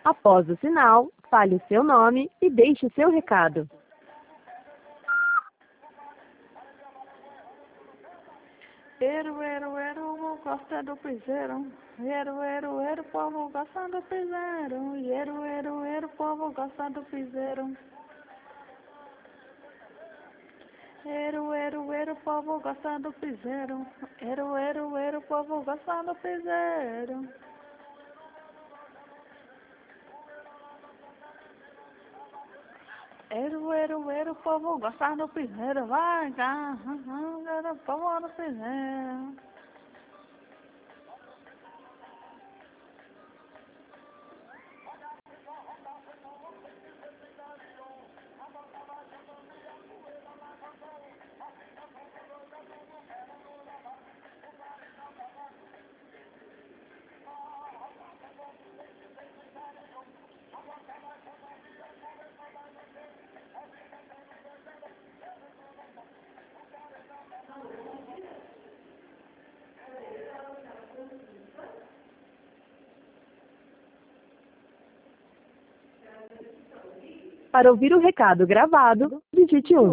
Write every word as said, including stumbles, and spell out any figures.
Após o sinal, fale o seu nome e deixe o seu recado. Eru, eru, eru, eu gosto do piseiro. Eru, eru, eru, o povo gosta do piseiro. Eru, eru, eru, o povo gosta do piseiro. Eru, eru, eru, o povo gosta do piseiro. Eru, eru, eru, o povo gosta do piseiro. Eru, eru, eru, o povo gosta do piseiro. Vai, cá, era o povo do piseiro. Para ouvir o recado gravado, digite um.